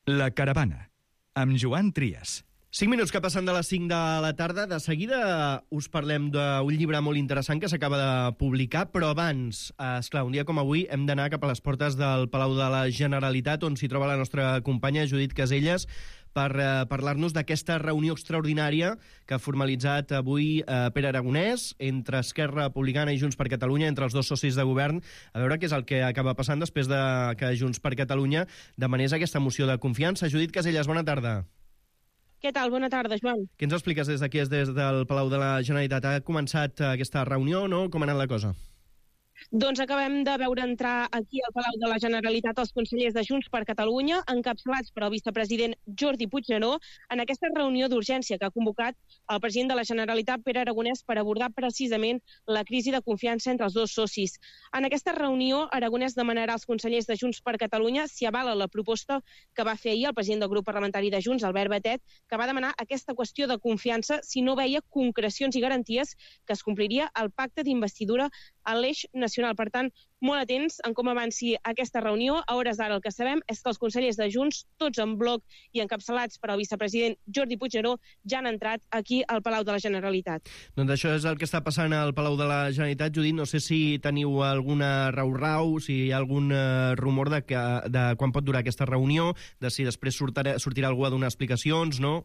La Caravana, amb Joan Trias. 5 minuts que passen de les 5 de la tarda. De seguida us parlem d'un llibre molt interessant que s'acaba de publicar, però abans, esclar, un dia com avui hem d'anar cap a les portes del Palau de la Generalitat, on s'hi troba la nostra companya Judit Caselles, per parlar-nos d'aquesta reunió extraordinària que ha formalitzat avui Pere Aragonès entre Esquerra Republicana i Junts per Catalunya, entre els dos socis de govern, a veure què és el que acaba passant després de que Junts per Catalunya demanés aquesta moció de confiança. Judit Caselles, bona tarda. Què tal? Bona tarda, Joan. Què ens expliques des d'aquí, des del Palau de la Generalitat? Ha començat aquesta reunió, no? Com ha anat la cosa? Doncs acabem de veure entrar aquí al Palau de la Generalitat els consellers de Junts per Catalunya, encapçalats per el vicepresident Jordi Puigneró, en aquesta reunió d'urgència que ha convocat el president de la Generalitat, Pere Aragonès, per abordar precisament la crisi de confiança entre els dos socis. En aquesta reunió, Aragonès demanarà als consellers de Junts per Catalunya si avala la proposta que va fer ahir el president del grup parlamentari de Junts, Albert Batet, que va demanar aquesta qüestió de confiança si no veia concrecions i garanties que es compliria el pacte d'investidura a l'eix nacional. Per tant, molt atents en com avanci aquesta reunió. A hores d'ara el que sabem és que els consellers de Junts, tots en bloc i encapçalats per al vicepresident Jordi Puigneró, ja han entrat aquí al Palau de la Generalitat. Doncs això és el que està passant al Palau de la Generalitat. Judit, no sé si teniu alguna rau-rau, si hi ha algun rumor de quan pot durar aquesta reunió, de si després sortirà algú a donar explicacions, no?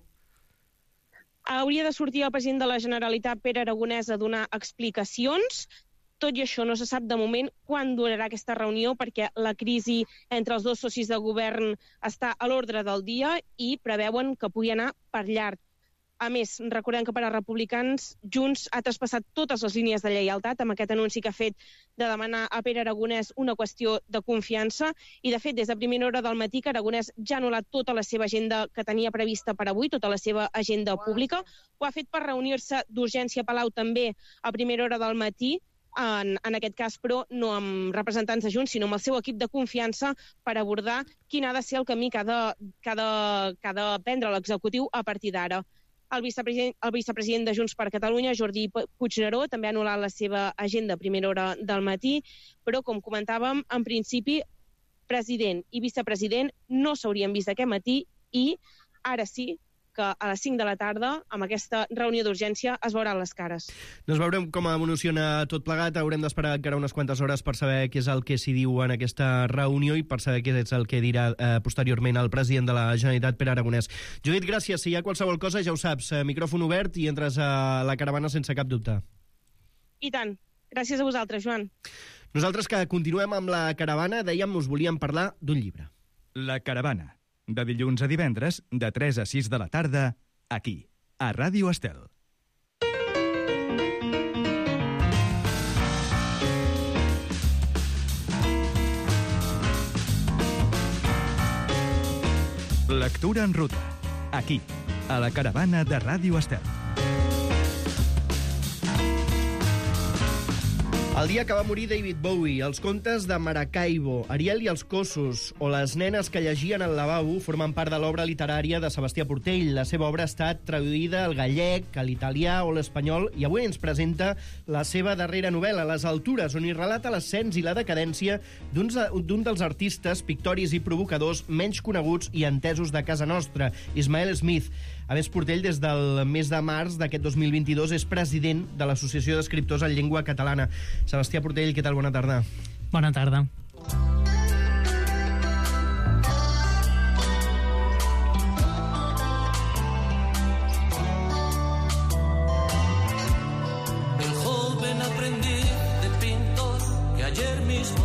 Hauria de sortir el president de la Generalitat, Pere Aragonès, a donar explicacions. Tot i això no se sap de moment quan durarà aquesta reunió, perquè la crisi entre els dos socis de govern està a l'ordre del dia i preveuen que pugui anar per llarg. A més, recordem que per a republicans Junts ha traspassat totes les línies de lleialtat amb aquest anunci que ha fet de demanar a Pere Aragonès una qüestió de confiança i, de fet, des de primera hora del matí que Aragonès ja ha anul·lat tota la seva agenda que tenia prevista per avui, tota la seva agenda pública. Ho ha fet per reunir-se d'urgència a Palau també a primera hora del matí, en aquest cas, però, no amb representants de Junts, sinó amb el seu equip de confiança per abordar quin ha de ser el camí que ha de prendre l'executiu a partir d'ara. El vicepresident de Junts per Catalunya, Jordi Puigneró, també ha anul·lat la seva agenda a primera hora del matí, però, com comentàvem, en principi, president i vicepresident no s'haurien vist aquest matí i ara sí que a les 5 de la tarda, amb aquesta reunió d'urgència, es veuran les cares. Doncs veurem com evoluciona tot plegat. Haurem d'esperar encara unes quantes hores per saber què és el que s'hi diu en aquesta reunió i per saber què és el que dirà posteriorment el president de la Generalitat, Pere Aragonès. Judit, gràcies. Si hi ha qualsevol cosa, ja ho saps, micròfon obert i entres a la caravana sense cap dubte. I tant. Gràcies a vosaltres, Joan. Nosaltres que continuem amb la caravana, dèiem, us volíem parlar d'un llibre. La Caravana, de dilluns a divendres, de 3 a 6 de la tarda, aquí, a Ràdio Estel. Lectura en ruta, aquí, a la caravana de Ràdio Estel. El dia que va morir David Bowie, els contes de Maracaibo, Ariel i els Cossos o les nenes que llegien al lavabo formen part de l'obra literària de Sebastià Portell. La seva obra ha estat traduïda al gallec, a l'italià o l'espanyol i avui ens presenta la seva darrera novel·la, Les altures, on hi relata l'ascens i la decadència d'un dels artistes, pictoris i provocadors menys coneguts i entesos de casa nostra, Ismael Smith. A més, Portell, des del mes de març d'aquest 2022, és president de l'Associació d'Escriptors en Llengua Catalana. Sebastià Portell, què tal? Bona tarda. Bona tarda. El joven aprendiz de pintor que ayer mismo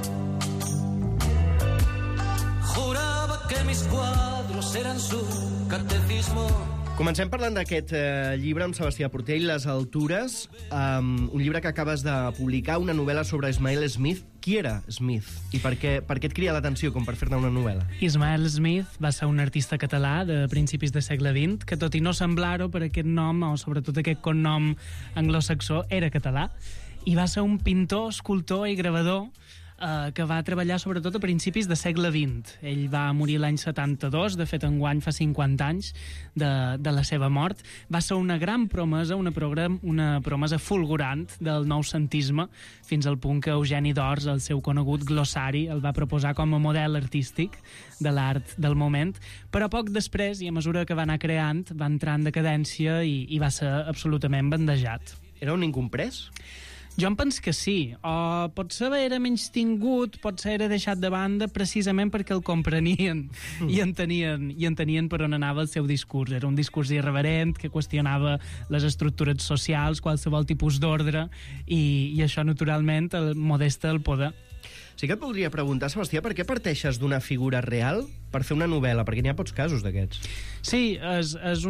juraba que mis cuadros eran su catecismo. Comencem parlant d'aquest llibre amb Sebastià Portell, Les altures, un llibre que acabes de publicar, una novel·la sobre Ismael Smith. Qui era Smith? I per què et cria l'atenció com per fer-ne una novel·la? Ismael Smith va ser un artista català de principis del segle XX, que tot i no semblar-ho per aquest nom, o sobretot aquest cognom anglosaxó, era català, i va ser un pintor, escultor i gravador que va treballar sobretot a principis de segle XX. Ell va morir l'any 72, de fet enguany fa 50 anys de la seva mort. Va ser una gran promesa, una promesa fulgurant del noucentisme, fins al punt que Eugeni d'Ors, el seu conegut glossari, el va proposar com a model artístic de l'art del moment, però poc després, i a mesura que va anar creant, va entrar en decadència i va ser absolutament bandejat. Era un incomprès? Jo em penso que sí, o potser era menys tingut, potser era deixat de banda precisament perquè el comprenien i entenien per on anava el seu discurs. Era un discurs irreverent que qüestionava les estructures socials, qualsevol tipus d'ordre, i això naturalment el modesta el poder. Sí que et voldria preguntar, Sebastià, per què parteixes d'una figura real per fer una novel·la? Perquè n'hi ha pocs casos d'aquests. Sí, és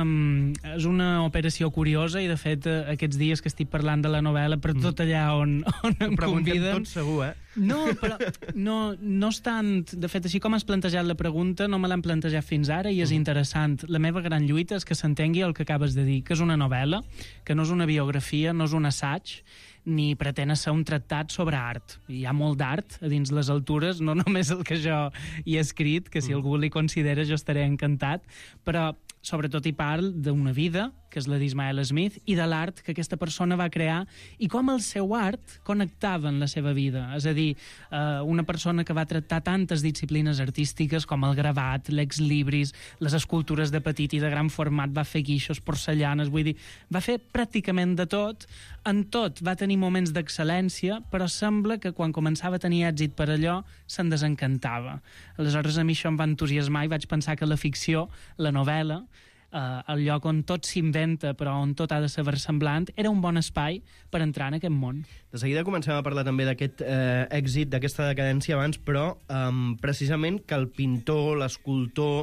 una operació curiosa i, de fet, aquests dies que estic parlant de la novel·la, per tot allà on em conviden... Tot segur, eh? No, però no és tant... De fet, així com has plantejat la pregunta, no me l'han plantejat fins ara i és interessant. La meva gran lluita és que s'entengui el que acabes de dir, que és una novel·la, que no és una biografia, no és un assaig, ni pretén ser un tractat sobre art. Hi ha molt d'art a dins les altures, no només el que jo hi he escrit, que si algú li considera jo estaré encantat, però sobretot hi parlo d'una vida, que és la d'Ismael Smith, i de l'art que aquesta persona va crear i com el seu art connectava en la seva vida. És a dir, una persona que va tractar tantes disciplines artístiques com el gravat, l'exlibris, les escultures de petit i de gran format, va fer guixos, porcellanes, vull dir, va fer pràcticament de tot. En tot va tenir moments d'excel·lència, però sembla que quan començava a tenir èxit per allò, se'n desencantava. Aleshores, a mi això em va entusiasmar i vaig pensar que la ficció, la novel·la, el lloc on tot s'inventa però on tot ha de ser versemblant, era un bon espai per entrar en aquest món. De seguida comencem a parlar també d'aquest èxit, d'aquesta decadència abans, però precisament que el pintor, l'escultor,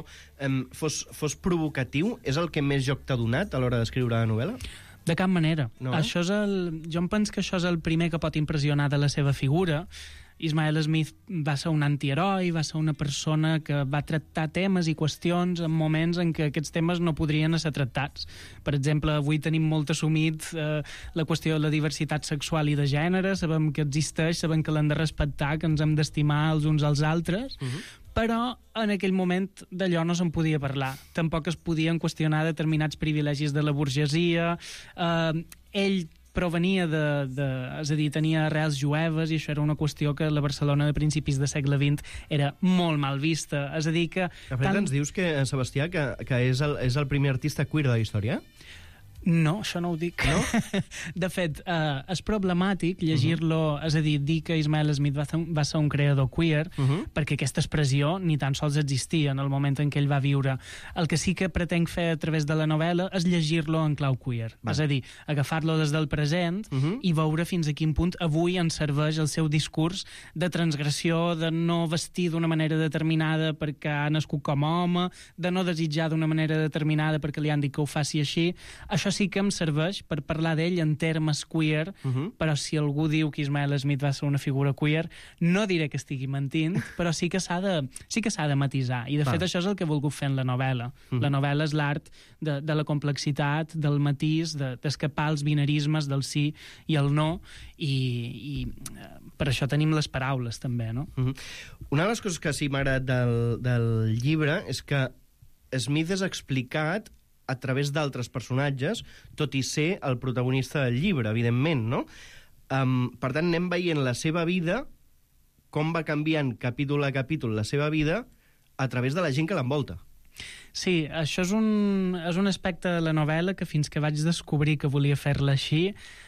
fos provocatiu, és el que més joc t'ha donat a l'hora d'escriure la novel·la? De cap manera. No? Això és jo em penso que això és el primer que pot impressionar de la seva figura. Ismael Smith va ser un antiheroi, va ser una persona que va tractar temes i qüestions en moments en què aquests temes no podrien ser tractats. Per exemple, avui tenim molt assumit la qüestió de la diversitat sexual i de gènere, sabem que existeix, sabem que l'hem de respectar, que ens hem d'estimar els uns als altres, però en aquell moment d'allò no se'n podia parlar. Tampoc es podien qüestionar determinats privilegis de la burgesia. Ell provenia és a dir, tenia arrels jueves i això era una qüestió que la Barcelona de principis de segle XX era molt mal vista. És a dir que... De fet, ens dius, Sebastià, que és el primer artista queer de la història? No, això no ho dic. No? De fet, és problemàtic llegir-lo, és a dir, dir que Ismael Smith va ser un creador queer, perquè aquesta expressió ni tan sols existia en el moment en què ell va viure. El que sí que pretenc fer a través de la novel·la és llegir-lo en clau queer. És a dir, agafar-lo des del present i veure fins a quin punt avui ens serveix el seu discurs de transgressió, de no vestir d'una manera determinada perquè ha nascut com a home, de no desitjar d'una manera determinada perquè li han dit que ho faci així. Això sí que em serveix per parlar d'ell en termes queer, però si algú diu que Ismael Smith va ser una figura queer, no diré que estigui mentint, però sí que s'ha de matisar. I, de fet, això és el que he volgut fer en la novel·la. La novel·la és l'art de la complexitat, del matís, d'escapar als binarismes del sí i el no, i per això tenim les paraules, també, no? Una de les coses que sí m'ha agradat del llibre és que Smith és explicat a través d'altres personatges, tot i ser el protagonista del llibre, evidentment, no? Per tant, anem veient la seva vida, com va canviant capítol a capítol la seva vida, a través de la gent que l'envolta. Sí, això és un aspecte de la novel·la que fins que vaig descobrir que volia fer-la així,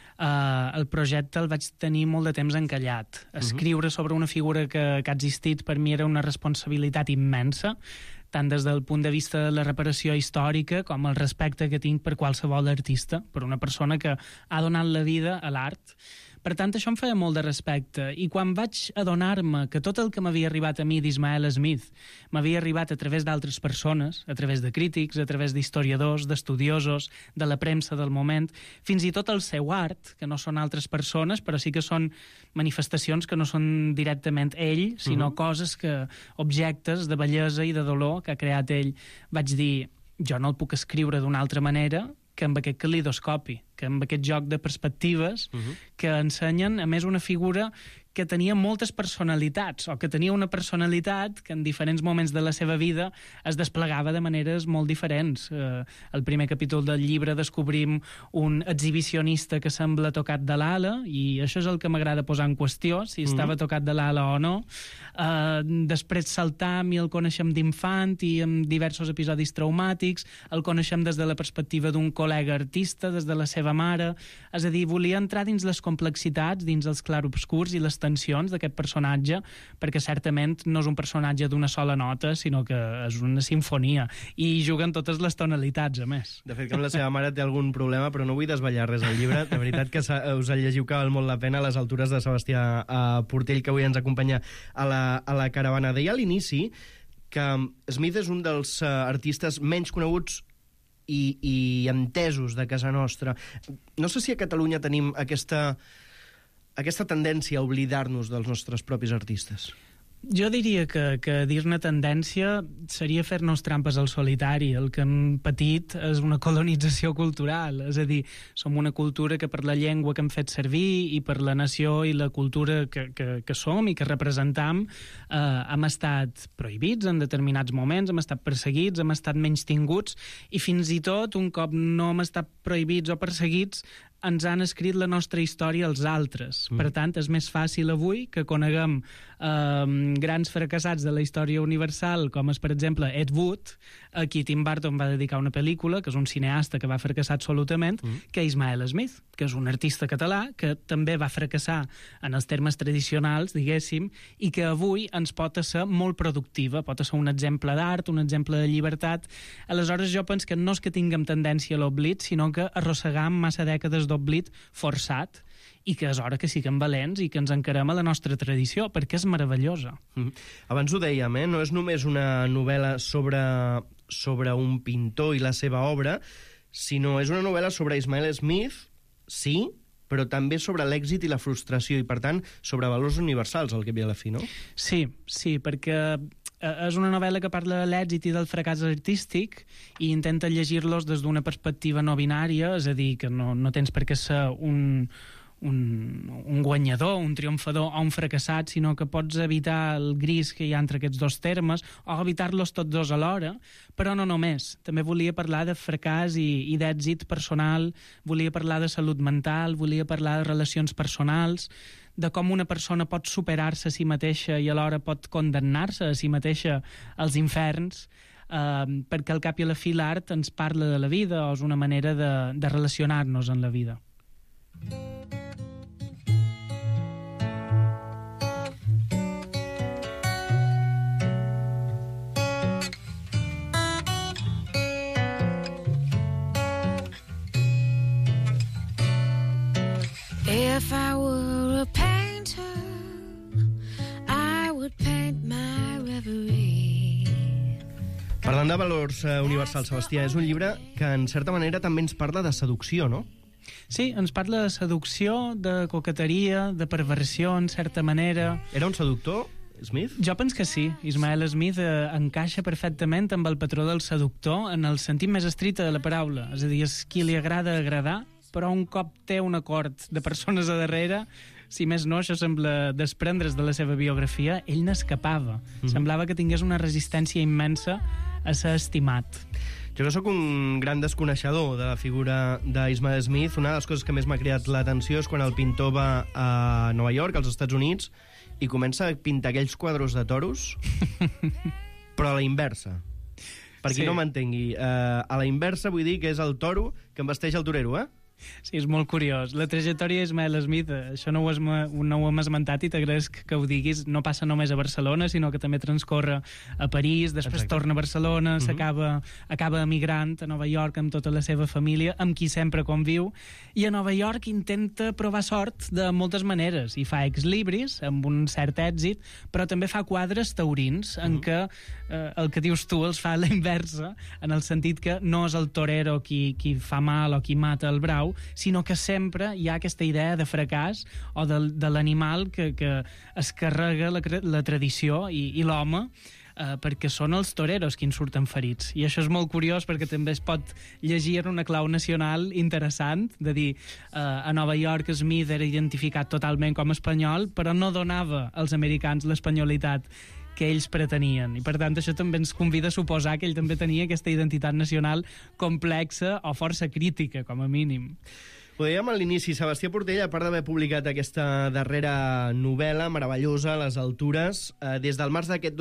el projecte el vaig tenir molt de temps encallat. Escriure sobre una figura que ha existit per mi era una responsabilitat immensa, tant des del punt de vista de la reparació històrica com el respecte que tinc per qualsevol artista, per una persona que ha donat la vida a l'art. Per tant, això em feia molt de respecte. I quan vaig adonar-me que tot el que m'havia arribat a mi d'Ismael Smith m'havia arribat a través d'altres persones, a través de crítics, a través d'historiadors, d'estudiosos, de la premsa del moment, fins i tot el seu art, que no són altres persones, però sí que són manifestacions que no són directament ell, sinó coses objectes de bellesa i de dolor que ha creat ell. Vaig dir, jo no el puc escriure d'una altra manera que amb aquest calidoscopi, que amb aquest joc de perspectives que ensenyen, a més, una figura que tenia moltes personalitats, o que tenia una personalitat que en diferents moments de la seva vida es desplegava de maneres molt diferents. Al primer capítol del llibre descobrim un exhibicionista que sembla tocat de l'ala, i això és el que m'agrada posar en qüestió, si estava tocat de l'ala o no. Després saltam i el coneixem d'infant i amb diversos episodis traumàtics, el coneixem des de la perspectiva d'un col·lega artista, des de la seva mare. És a dir, volia entrar dins les complexitats, dins els clarobscurs i les tensions d'aquest personatge, perquè certament no és un personatge d'una sola nota, sinó que és una sinfonia, i juguen totes les tonalitats, a més. De fet, que amb la seva mare té algun problema, però no vull desvetllar res al llibre. De veritat que us el llegiu, que val molt la pena, a les altures de Sebastià Portell, que avui ens acompanya a la caravana. Deia a l'inici que Smith és un dels artistes menys coneguts i entesos de casa nostra. No sé si a Catalunya tenim aquesta tendència a oblidar-nos dels nostres propis artistes. Jo diria que dir-ne tendència seria fer-nos trampes al solitari. El que hem patit és una colonització cultural, és a dir, som una cultura que per la llengua que hem fet servir i per la nació i la cultura que som i que representam hem estat prohibits en determinats moments, hem estat perseguits, hem estat menystinguts, i fins i tot, un cop no hem estat prohibits o perseguits, ens han escrit la nostra història els altres. Per tant, és més fàcil avui que coneguem grans fracassats de la història universal, com és, per exemple, Ed Wood, a qui Tim Burton va dedicar una pel·lícula, que és un cineasta que va fracassar absolutament, que Ismael Smith, que és un artista català que també va fracassar en els termes tradicionals, diguéssim, i que avui ens pot ser molt productiva, pot ser un exemple d'art, un exemple de llibertat. Aleshores, jo penso que no és que tinguem tendència a l'oblit, sinó que arrossegam massa dècades d'oblit forçat, i que és hora que siguem valents i que ens encarem a la nostra tradició, perquè és meravellosa. Abans ho dèiem, no és només una novel·la sobre un pintor i la seva obra, sinó és una novel·la sobre Ismael Smith, sí, però també sobre l'èxit i la frustració, i per tant sobre valors universals, al cap i a la fi, no? Sí, perquè és una novel·la que parla de l'èxit i del fracàs artístic i intenta llegir-los des d'una perspectiva no binària, és a dir, que no tens per què ser un guanyador, un triomfador o un fracassat, sinó que pots evitar el gris que hi ha entre aquests dos termes o evitar-los tots dos alhora, però no només. També volia parlar de fracàs i d'èxit personal, volia parlar de salut mental, volia parlar de relacions personals, de com una persona pot superar-se a si mateixa i alhora pot condemnar-se a si mateixa als inferns, perquè al cap i a la fi l'art ens parla de la vida o és una manera de relacionar-nos en la vida. If I were a painter, I would paint my reverie. Parlant de valors universals, Sebastià, és un llibre que en certa manera també ens parla de seducció, no? Sí, ens parla de seducció, de coqueteria, de perversió, en certa manera. Era un seductor, Smith? Jo penso que sí. Ismael Smith encaixa perfectament amb el patró del seductor en el sentit més estricte de la paraula. És a dir, és qui li agrada agradar, però un cop té un acord de persones a darrere, si més no, això sembla desprendre's de la seva biografia, ell n'escapava. Semblava que tingués una resistència immensa a ser estimat. Jo que sóc un gran desconeixedor de la figura d'Ismael Smith, una de les coses que més m'ha cridat l'atenció és quan el pintor va a Nova York, als Estats Units, i comença a pintar aquells quadros de toros, però a la inversa. Per qui no m'entengui, a la inversa vull dir que és el toro que embesteix el torero, Sí, és molt curiós. La trajectòria d'Ismael Smith, això no ho hem esmentat i t'agraeixo que ho diguis, no passa només a Barcelona, sinó que també transcorre a París, després torna a Barcelona, acaba emigrant a Nova York amb tota la seva família, amb qui sempre conviu, i a Nova York intenta provar sort de moltes maneres, i fa ex-libris, amb un cert èxit, però també fa quadres taurins, en què el que dius tu els fa a la inversa, en el sentit que no és el torero qui fa mal o qui mata el brau, sinó que sempre hi ha aquesta idea de fracàs o de l'animal que es carrega la tradició i l'home perquè són els toreros qui en surten ferits. I això és molt curiós perquè també es pot llegir en una clau nacional interessant, de dir, a Nova York Smith era identificat totalment com a espanyol, però no donava als americans l'espanyolitat que ells pretenien. I per tant això també ens convida a suposar que ell també tenia aquesta identitat nacional complexa o força crítica, com a mínim. Ho dèiem a l'inici, Sebastià Portell, a part d'haver publicat aquesta darrera novel·la meravellosa, Les altures, des del març d'aquest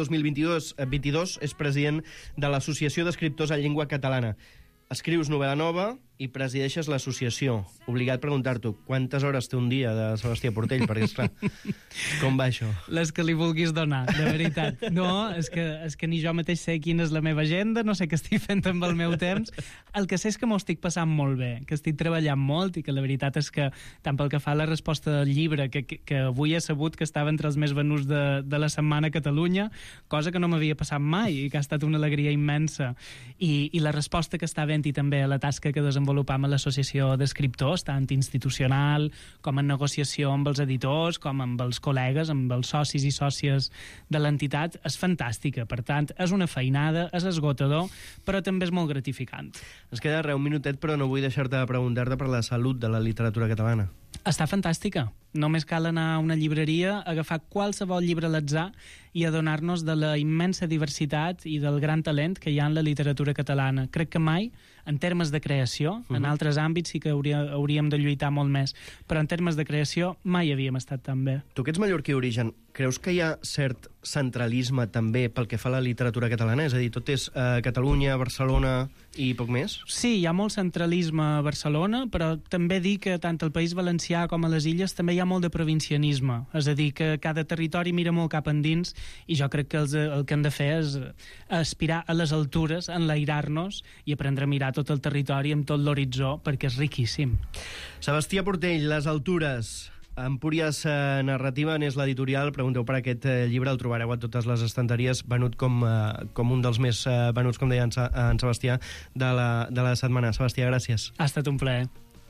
2022 és president de l'Associació d'Escriptors en Llengua Catalana. Escrius novel·la nova i presideixes l'associació. Obligat a preguntar-t'ho, quantes hores té un dia de Sebastià Portell? Perquè, esclar, com va això? Les que li vulguis donar, de veritat. No, és que ni jo mateix sé quina és la meva agenda, no sé què estic fent amb el meu temps. El que sé és que m'ho estic passant molt bé, que estic treballant molt i que la veritat és que, tant pel que fa a la resposta del llibre, que avui he sabut que estava entre els més venuts de la setmana a Catalunya, cosa que no m'havia passat mai i que ha estat una alegria immensa. I la resposta que està havent i també a la tasca que desenvolupam a l'Associació d'Escriptors, tant institucional com en negociació amb els editors, com amb els col·legues, amb els socis i sòcies de l'entitat, és fantàstica. Per tant, és una feinada, és esgotador, però també és molt gratificant. Ens queda un minutet, però no vull deixar-te de preguntar-te per la salut de la literatura catalana. Està fantàstica. Només cal anar a una llibreria, agafar qualsevol llibre a l'atzar i adonar-nos de la immensa diversitat i del gran talent que hi ha en la literatura catalana. Crec que mai, en termes de creació, en altres àmbits sí que hauríem de lluitar molt més, però en termes de creació mai havíem estat tan bé. Tu que ets mallorquí d'origen, creus que hi ha cert centralisme també pel que fa a la literatura catalana? És a dir, tot és Catalunya, Barcelona i poc més? Sí, hi ha molt centralisme a Barcelona, però també dir que tant al País Valencià com a les Illes també hi ha molt de provincianisme. És a dir, que cada territori mira molt cap endins i jo crec que el que hem de fer és aspirar a les altures, enlairar-nos i aprendre a mirar tot el territori amb tot l'horitzó, perquè és riquíssim. Sebastià Portell, Les altures. Empúries Narrativa n'és l'editorial. Pregunteu per aquest llibre, el trobareu a totes les estanteries, venut com un dels més venuts, com deia en Sebastià, de la setmana. Sebastià, gràcies. Ha estat un plaer.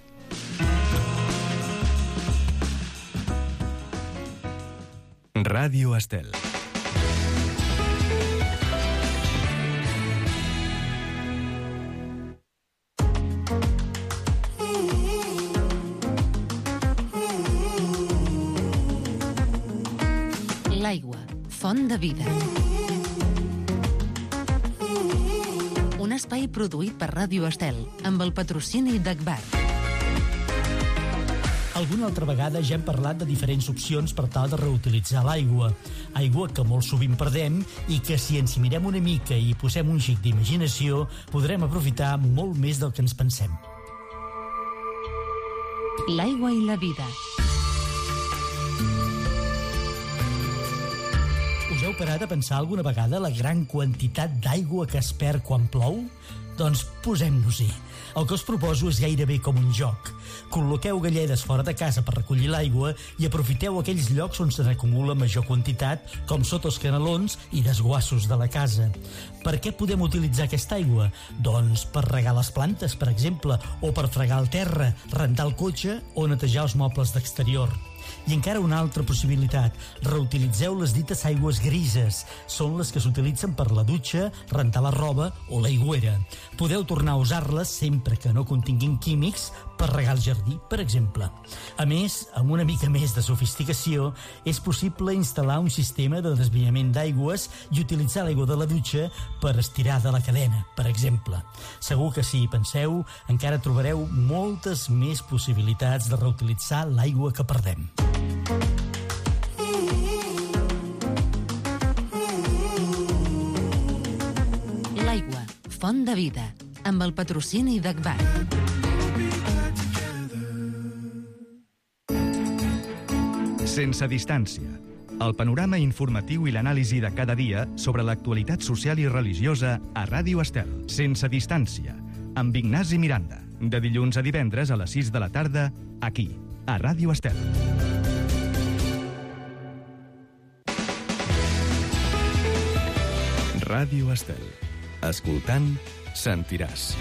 Ràdio Estel. L'aigua, font de vida. Un espai produït per Ràdio Estel, amb el patrocini d'Agbar. Alguna altra vegada ja hem parlat de diferents opcions per tal de reutilitzar l'aigua. Aigua que molt sovint perdem i que si ens hi mirem una mica i posem un xic d'imaginació, podrem aprofitar molt més del que ens pensem. L'aigua i la vida. Us heu parat a pensar alguna vegada la gran quantitat d'aigua que es perd quan plou? Doncs posem-nos-hi. El que us proposo és gairebé com un joc. Col·loqueu galledes fora de casa per recollir l'aigua i aprofiteu aquells llocs on se n'acumula major quantitat, com sota els canalons i desguassos de la casa. Per què podem utilitzar aquesta aigua? Doncs per regar les plantes, per exemple, o per fregar el terra, rentar el cotxe o netejar els mobles d'exterior. I encara una altra possibilitat, reutilitzeu les dites aigües grises. Són les que s'utilitzen per la dutxa, rentar la roba o l'aigüera. Podeu tornar a usar-les sempre que no continguin químics per regar el jardí, per exemple. A més, amb una mica més de sofisticació, és possible instal·lar un sistema de desviament d'aigües i utilitzar l'aigua de la dutxa per estirar de la cadena, per exemple. Segur que si hi penseu, encara trobareu moltes més possibilitats de reutilitzar l'aigua que perdem. L'aigua, font de vida, amb el patrocini d'Agbar. Sense distància. El panorama informatiu i l'anàlisi de cada dia sobre l'actualitat social i religiosa a Ràdio Estel. Sense distància. Amb Ignasi Miranda. De dilluns a divendres a les 6 de la tarda, aquí, a Ràdio Estel. Ràdio Estel. Escoltant, sentiràs.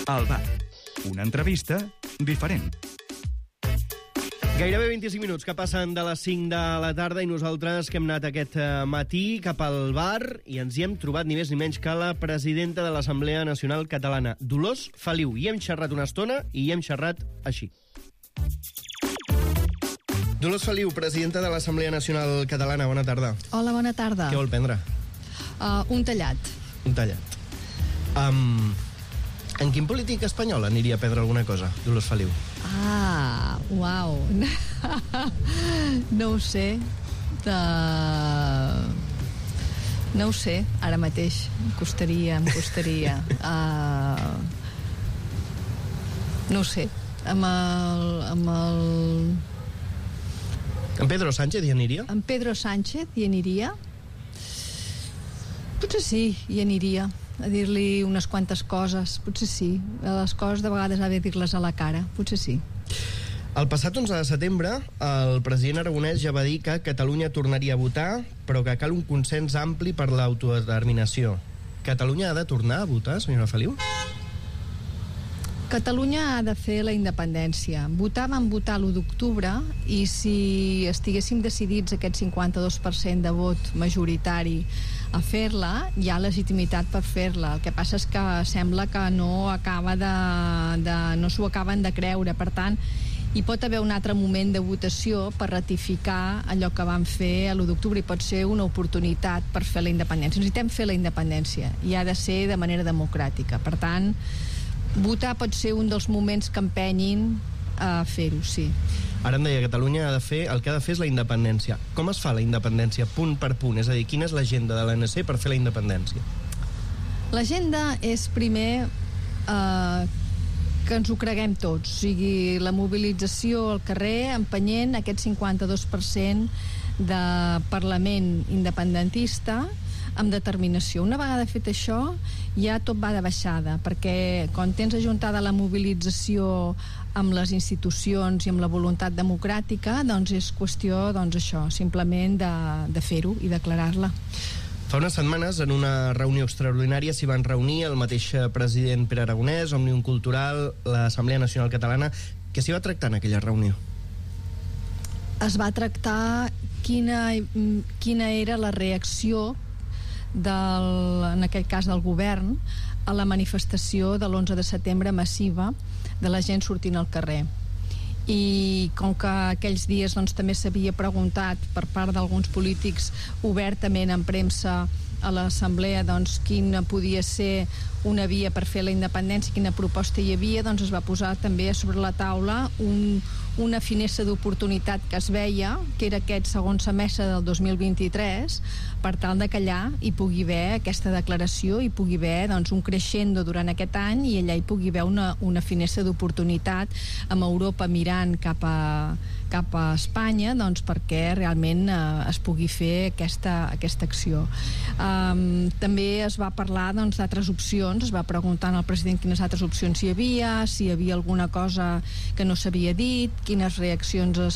Al bar. Una entrevista diferent. Gairebé 25 minuts que passen de les 5 de la tarda i nosaltres que hem anat aquest matí cap al bar i ens hi hem trobat ni més ni menys que la presidenta de l'Assemblea Nacional Catalana, Dolors Feliu. I hem xerrat una estona i hem xerrat així. Dolors Feliu, presidenta de l'Assemblea Nacional Catalana, bona tarda. Hola, bona tarda. Què vol prendre? Un tallat. Un tallat. En quin polític espanyol aniria a prendre alguna cosa, Dolors Feliu? Uau. No ho sé. No ho sé, ara mateix. Em costaria. No ho sé. En Pedro Sánchez hi aniria? En Pedro Sánchez hi aniria? Potser sí, hi aniria. A dir-li unes quantes coses, potser sí. Les coses de vegades ha de dir-les a la cara, potser sí. El passat 11 de setembre, el president Aragonès ja va dir que Catalunya tornaria a votar, però que cal un consens ampli per l'autodeterminació. Catalunya ha de tornar a votar, senyora Feliu? Catalunya ha de fer la independència. Vam votar l'1 d'octubre i si estiguéssim decidits aquest 52% de vot majoritari a fer-la, hi ha legitimitat per fer-la. El que passa és que sembla que no s'ho acaben de creure. Per tant, hi pot haver un altre moment de votació per ratificar allò que vam fer l'1 d'octubre i pot ser una oportunitat per fer la independència. Necessitem fer la independència i ha de ser de manera democràtica. Per tant, votar pot ser un dels moments que empenyin a fer-ho, sí. Ara em deia, Catalunya el que ha de fer és la independència. Com es fa la independència, punt per punt? És a dir, quina és l'agenda de l'ANC per fer la independència? L'agenda és, primer, que ens ho creguem tots. O sigui, la mobilització al carrer, empenyent aquest 52% de Parlament independentista amb determinació. Una vegada fet això, ja tot va de baixada, perquè quan tens ajuntada la mobilització amb les institucions i amb la voluntat democràtica, doncs és qüestió, això, simplement de fer-ho i declarar-la. Fa unes setmanes, en una reunió extraordinària, s'hi van reunir el mateix president Pere Aragonès, Òmnium Cultural, l'Assemblea Nacional Catalana. Què s'hi va tractar en aquella reunió? Es va tractar quina era la reacció en aquell cas del govern a la manifestació de l'11 de setembre massiva de la gent sortint al carrer. I com que aquells dies també s'havia preguntat per part d'alguns polítics obertament en premsa a l'Assemblea quina podia ser una via per fer la independència, quina proposta hi havia, es va posar també sobre la taula una finestra d'oportunitat que es veia, que era aquest segon semestre del 2023, per tal de que allà hi pugui haver aquesta declaració, hi pugui haver un crescendo durant aquest any i allà hi pugui haver una finestra d'oportunitat amb Europa mirant cap a Espanya perquè realment es pugui fer aquesta acció. També es va parlar d'altres opcions, es va preguntar al president quines altres opcions hi havia, si hi havia alguna cosa que no s'havia dit, quines reaccions es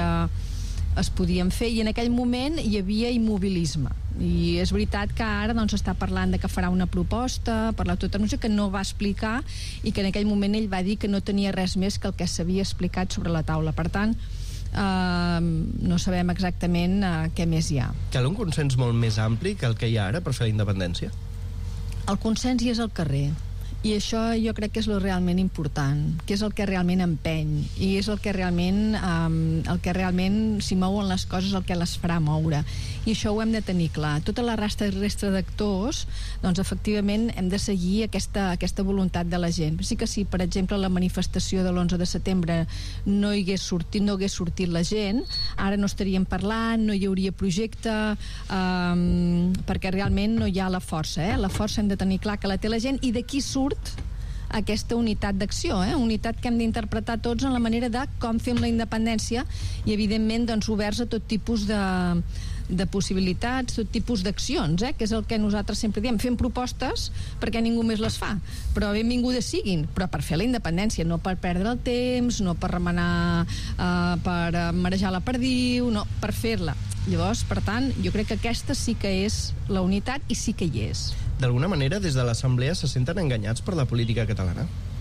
podien fer, i en aquell moment hi havia immobilisme. I és veritat que ara s'està parlant de que farà una proposta per l'autodeterminació que no va explicar i que en aquell moment ell va dir que no tenia res més que el que s'havia explicat sobre la taula. Per tant, no sabem exactament què més hi ha. Cal un consens molt més ampli que el que hi ha ara per fer la independència? El consens hi és al carrer. I això jo crec que és el realment important, que és el que realment empeny i és el que realment si mouen les coses, el que les farà moure, i això ho hem de tenir clar. Tota la resta d'actors, efectivament hem de seguir aquesta voluntat de la gent. Sí que si, per exemple, la manifestació de l'11 de setembre no hagués sortit la gent, ara no estaríem parlant, no hi hauria projecte, perquè realment no hi ha la força. La força hem de tenir clar que la té la gent, i d'aquí surt aquesta unitat d'acció, unitat que hem d'interpretar tots en la manera de com fem la independència i, evidentment, oberts a tot tipus de possibilitats, tot tipus d'accions, que és el que nosaltres sempre diem. Fem propostes perquè ningú més les fa, però benvingudes siguin, però per fer la independència, no per perdre el temps, no per remenar, per marejar la perdiu, no, per fer-la. Llavors, per tant, jo crec que aquesta sí que és la unitat i sí que hi és. D'alguna manera, des de l'Assemblea se senten enganyats per la política catalana?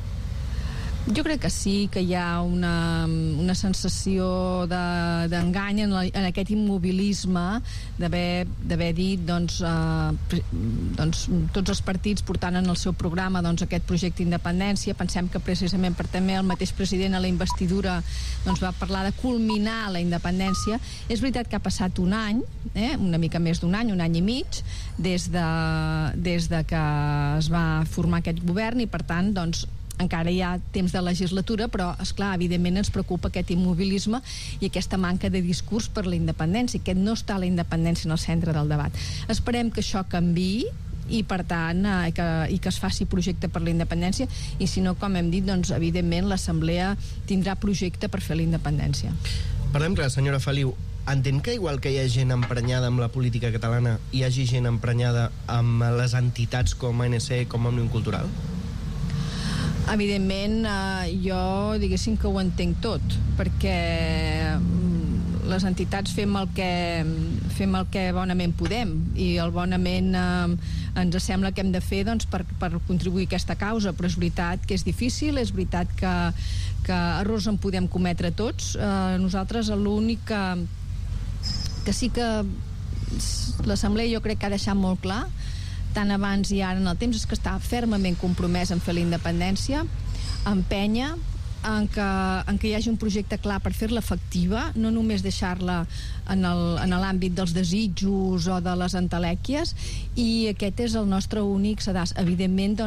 Jo crec que sí, que hi ha una sensació d'engany en aquest immobilisme d'haver dit doncs, tots els partits portant en el seu programa aquest projecte d'independència. Pensem que precisament per també el mateix president a la investidura va parlar de culminar la independència. És veritat que ha passat un any, una mica més d'un any i mig, des de que es va formar aquest govern, i per tant encara hi ha temps de legislatura, però, esclar, evidentment ens preocupa aquest immobilisme i aquesta manca de discurs per la independència, que no està la independència en el centre del debat. Esperem que això canviï i, per tant, que es faci projecte per la independència, i si no, com hem dit, evidentment l'Assemblea tindrà projecte per fer la independència. Parlem clar, senyora Feliu. Entenc que igual que hi ha gent emprenyada amb la política catalana, hi hagi gent emprenyada amb les entitats com ANC, com Òmnium Cultural? Evidentment, jo diguéssim que ho entenc tot, perquè les entitats fem el que bonament podem, i el bonament ens sembla que hem de fer per contribuir a aquesta causa, però és veritat que és difícil, és veritat que errors en podem cometre tots. Nosaltres l'únic que sí que l'Assemblea jo crec que ha deixat molt clar, tant abans i ara en el temps, és que està fermament compromès en fer la independència, empènyer en que hi hagi un projecte clar per fer-la efectiva, no només deixar-la en l'àmbit dels desitjos o de les entelèquies, i aquest és el nostre únic sedàs. Evidentment,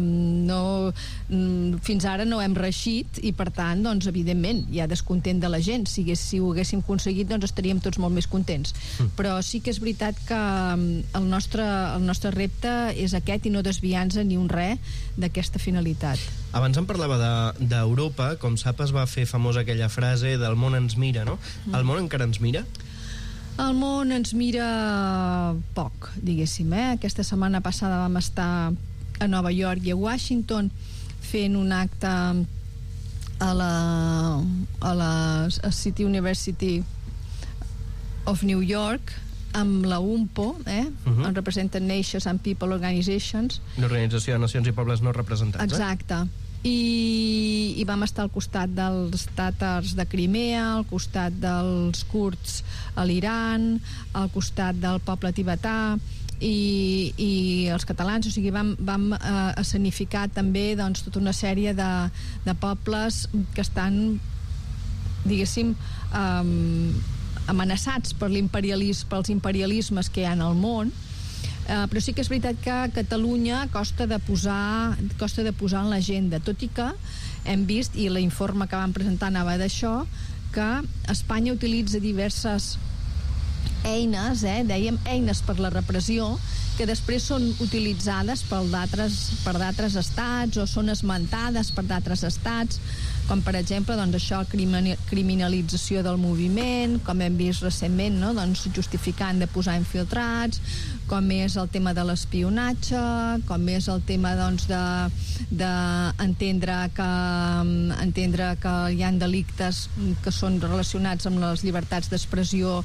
fins ara no hem reeixit, i per tant, evidentment, hi ha descontent de la gent. Si ho haguéssim aconseguit, estaríem tots molt més contents. Però sí que és veritat que el nostre repte és aquest, i no desviar-nos ni un res d'aquesta finalitat. Abans em parlava d'Europa, com sap es va fer famosa aquella frase del món ens mira, no? El món encara ens mira? El món ens mira poc, diguéssim. Aquesta setmana passada vam estar a Nova York i a Washington fent un acte a la City University of New York amb la UNPO, Unrepresented Nations and People Organizations, l'Organització de Nacions i Pobles No Representats. Exacte. I vam estar al costat dels tàtars de Crimea, al costat dels kurds a l'Iran, al costat del poble tibetà i els catalans. O sigui, vam escenificar també tota una sèrie de pobles que estan, diguéssim, amenaçats pels imperialismes que hi ha al món. Però sí que és veritat que a Catalunya costa de posar en l'agenda, tot i que hem vist, i l'informe que vam presentar anava d'això, que Espanya utilitza diverses eines, dèiem eines per la repressió, que després són utilitzades per d'altres estats o són esmentades per d'altres estats, com per exemple això, criminalització del moviment, com hem vist recentment, justificant de posar infiltrats, com és el tema de l'espionatge, com és el tema d'entendre que hi ha delictes que són relacionats amb les llibertats d'expressió,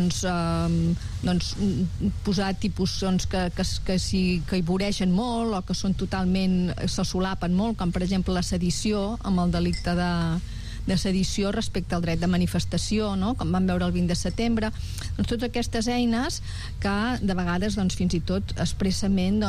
posar tipus que hi voregen molt o que són totalment, se solapen molt, com per exemple la sedició, amb el delicte de sedició respecte al dret de manifestació, com vam veure el 20 de setembre. Totes aquestes eines que de vegades fins i tot expressament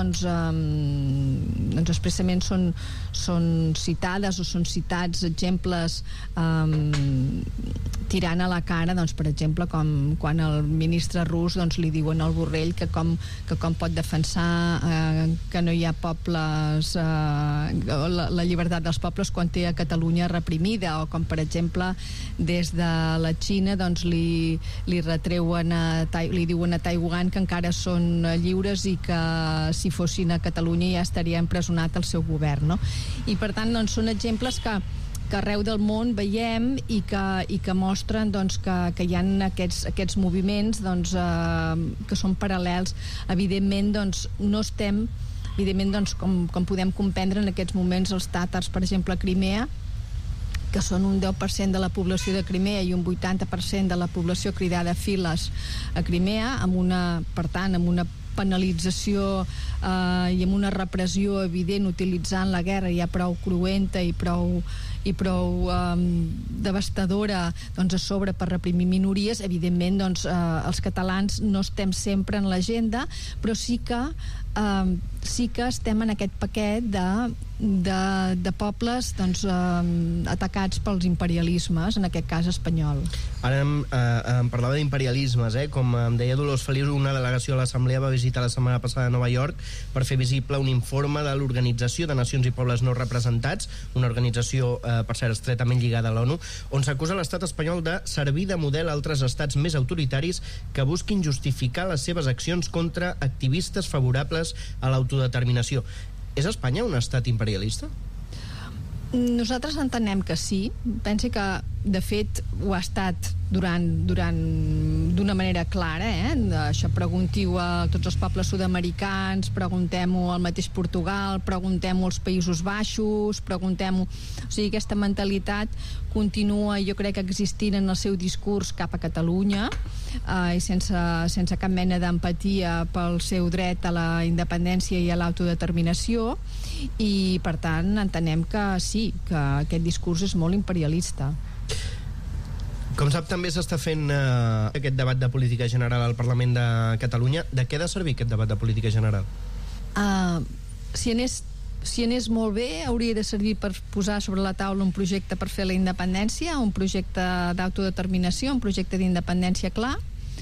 són citades o són citats exemples tirant a la cara, per exemple, com quan el ministre rus li diuen al Borrell que com pot defensar que no hi ha pobles, la llibertat dels pobles quan té a Catalunya reprimida, o com per exemple des de la Xina li retreuen li diuen a Taiwan que encara són lliures i que si fossin a Catalunya ja estaria empresonat el seu govern, no? I per tant són exemples que arreu del món veiem i que mostren que hi ha aquests moviments que són paral·lels. Evidentment no estem, com podem comprendre en aquests moments, els tàtars, per exemple, a Crimea, que són un 10% de la població de Crimea i un 80% de la població cridada a files a Crimea, per tant, amb una penalització i amb una repressió evident, utilitzant la guerra ja prou cruenta i prou devastadora, doncs, a sobre per reprimir minories. Evidentment, doncs, els catalans no estem sempre en l'agenda, però sí que estem en aquest paquet de pobles, doncs, atacats pels imperialismes, en aquest cas espanyol. Ara em parlava d'imperialismes, com em deia Dolors Feliu, una delegació de l'Assemblea va visitar la setmana passada a Nova York per fer visible un informe de l'Organització de Nacions i Pobles No Representats, una organització, per cert, estretament lligada a l'ONU, on s'acusa l'estat espanyol de servir de model a altres estats més autoritaris que busquin justificar les seves accions contra activistes favorables a l'autodeterminació. És Espanya un estat imperialista? Nosaltres entenem que sí. Pensi que, de fet, ho ha estat d'una manera clara. Això preguntiu a tots els pobles sud-americans, preguntem-ho al mateix Portugal, preguntem-ho als Països Baixos, preguntem-ho... O sigui, aquesta mentalitat continua, jo crec, existint en el seu discurs cap a Catalunya, i sense cap mena d'empatia pel seu dret a la independència i a l'autodeterminació, i per tant entenem que sí, que aquest discurs és molt imperialista. Com sap, també s'està fent aquest debat de política general al Parlament de Catalunya. De què ha de servir aquest debat de política general? Si anés molt bé, hauria de servir per posar sobre la taula un projecte per fer la independència, un projecte d'autodeterminació, un projecte d'independència clar.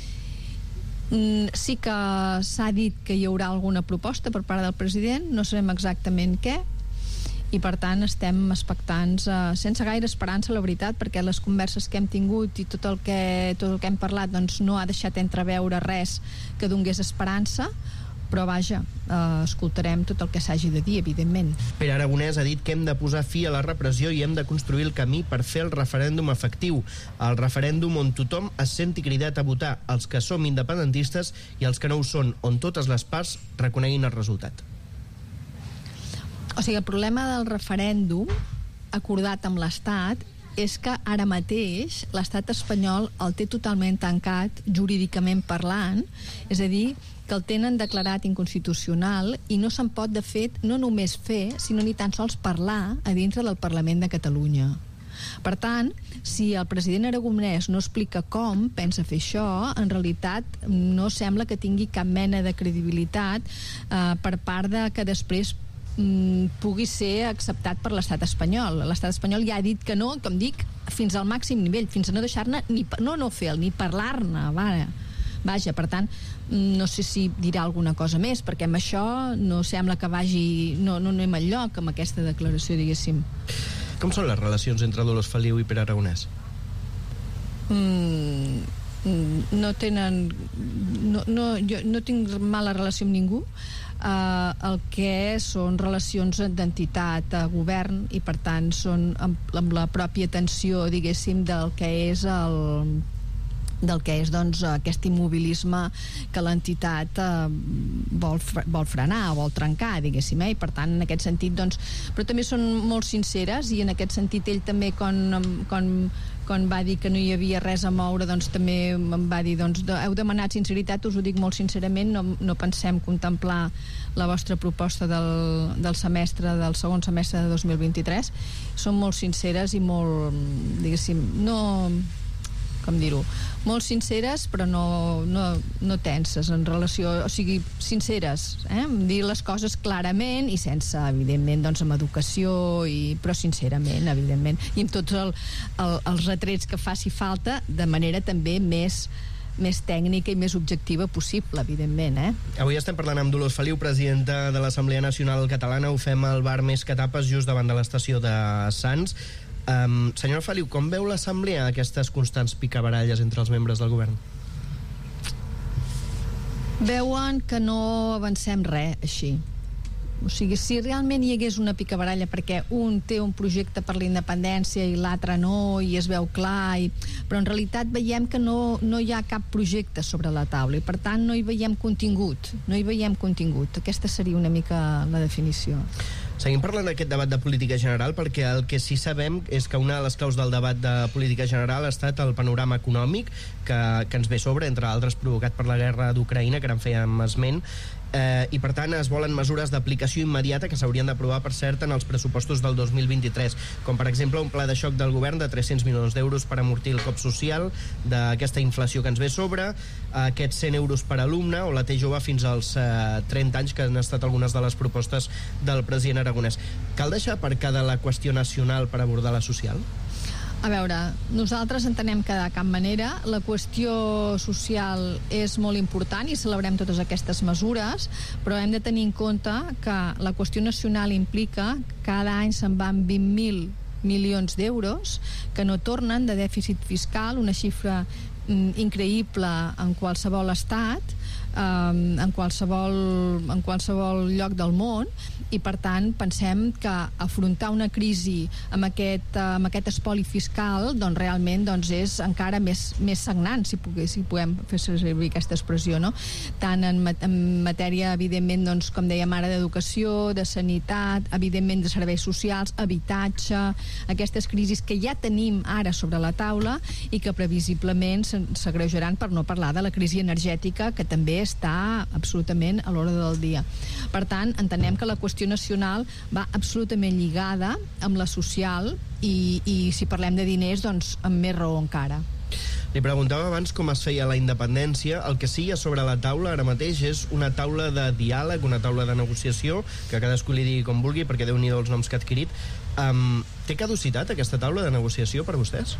Sí que s'ha dit que hi haurà alguna proposta per part del president, no sabem exactament què, i per tant estem expectants, sense gaire esperança, la veritat, perquè les converses que hem tingut i tot el que hem parlat, doncs, no ha deixat entreveure res que donés esperança, però vaja, escoltarem tot el que s'hagi de dir, evidentment. Pere Aragonès ha dit que hem de posar fi a la repressió i hem de construir el camí per fer el referèndum efectiu, el referèndum on tothom es senti cridat a votar, els que som independentistes i els que no ho són, on totes les parts reconeguin el resultat. O sigui, el problema del referèndum acordat amb l'Estat és que ara mateix l'estat espanyol el té totalment tancat, jurídicament parlant, és a dir, que el tenen declarat inconstitucional i no se'n pot, de fet, no només fer, sinó ni tan sols parlar a dintre del Parlament de Catalunya. Per tant, si el president Aragonès no explica com pensa fer això, en realitat no sembla que tingui cap mena de credibilitat per part de que després pugui ser acceptat per l'estat espanyol. L'estat espanyol ja ha dit que no, com dic, fins al màxim nivell, fins a no deixar-ne no fer-ne, ni parlar-ne. Vaja, per tant, no sé si dirà alguna cosa més, perquè amb això no sembla que vagi... No anem enlloc amb aquesta declaració, diguéssim. Com són les relacions entre Dolors Feliu i Pere Aragonès? No tenen... Jo no tinc mala relació amb ningú. El que són relacions d'entitat a govern i per tant són amb la pròpia tensió, diguéssim, del que és doncs, aquest immobilisme que l'entitat vol frenar, vol trencar, diguéssim, i per tant en aquest sentit, doncs, però també són molt sinceres i en aquest sentit ell també quan va dir que no hi havia res a moure, doncs també em va dir, doncs, heu demanat sinceritat, us ho dic molt sincerament, no pensem contemplar la vostra proposta del segon semestre de 2023. Són molt sinceres i molt, diguéssim, com dir-ho, molt sinceres però no tenses en relació, o sigui, sinceres, dir les coses clarament i sense, evidentment, doncs amb educació, però sincerament, evidentment, i amb tots els retrets que faci falta, de manera també més tècnica i més objectiva possible, evidentment. Avui estem parlant amb Dolors Feliu, presidenta de l'Assemblea Nacional Catalana. Ho fem al bar Més que Tapes, just davant de l'estació de Sants. Senyora Feliu, com veu l'Assemblea aquestes constants picabaralles entre els membres del govern? Veuen que no avancem res així. O sigui, si realment hi hagués una picabaralla perquè un té un projecte per la independència i l'altre no, i es veu clar, però en realitat veiem que no hi ha cap projecte sobre la taula i per tant no hi veiem contingut. Aquesta seria una mica la definició. Seguim parlant d'aquest debat de política general, perquè el que sí sabem és que una de les claus del debat de política general ha estat el panorama econòmic que ens ve sobre, entre altres provocat per la guerra d'Ucraïna, que ara en fèiem esment, i per tant es volen mesures d'aplicació immediata que s'haurien d'aprovar, per cert, en els pressupostos del 2023, com per exemple un pla de xoc del govern de 300 milions d'euros per amortir el cop social d'aquesta inflació que ens ve sobre, aquests 100 euros per alumne o la T jove fins als 30 anys, que han estat algunes de les propostes del president Aragonès. Cal deixar aparcada la qüestió nacional per abordar la social? A veure, nosaltres entenem que de cap manera la qüestió social és molt important i celebrem totes aquestes mesures, però hem de tenir en compte que la qüestió nacional implica que cada any se'n van 20.000 milions d'euros que no tornen de dèficit fiscal, una xifra increïble en qualsevol estat, en qualsevol lloc del món, i per tant pensem que afrontar una crisi amb aquest espoli fiscal doncs realment és encara més sagnant, si podem fer servir aquesta expressió, no? Tant en matèria, evidentment, com dèiem ara, d'educació, de sanitat, evidentment de serveis socials, habitatge, aquestes crisis que ja tenim ara sobre la taula i que previsiblement s'agreujaran, per no parlar de la crisi energètica, que també està absolutament a l'ordre del dia. Per tant, entenem que la qüestió nacional va absolutament lligada amb la social i si parlem de diners, doncs amb més raó encara. Li preguntava abans com es feia la independència. El que sí hi ha sobre la taula ara mateix és una taula de diàleg, una taula de negociació, que cadascú li digui com vulgui, perquè Déu-n'hi-do els noms que ha adquirit. Té caducitat aquesta taula de negociació per vostès?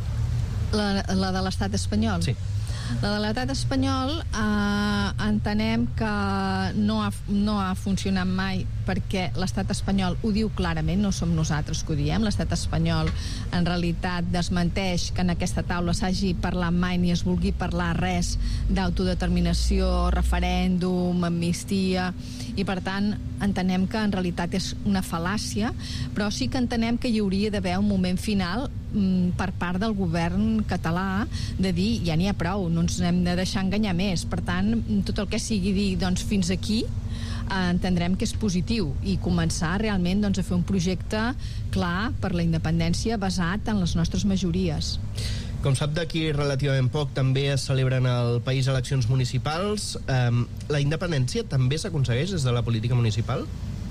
La de l'estat espanyol? Sí. La de l'estat espanyol entenem que no ha funcionat mai, perquè l'estat espanyol ho diu clarament, no som nosaltres que ho diem. L'estat espanyol en realitat desmenteix que en aquesta taula s'hagi parlat mai ni es vulgui parlar res d'autodeterminació, referèndum, amnistia, i per tant entenem que en realitat és una fal·làcia, però sí que entenem que hi hauria d'haver un moment final per part del govern català de dir ja n'hi ha prou, no ens hem de deixar enganyar més. Per tant, tot el que sigui dir fins aquí entendrem que és positiu i començar realment a fer un projecte clar per la independència basat en les nostres majories. Com sap, d'aquí relativament poc també es celebren al país eleccions municipals. La independència també s'aconsegueix des de la política municipal?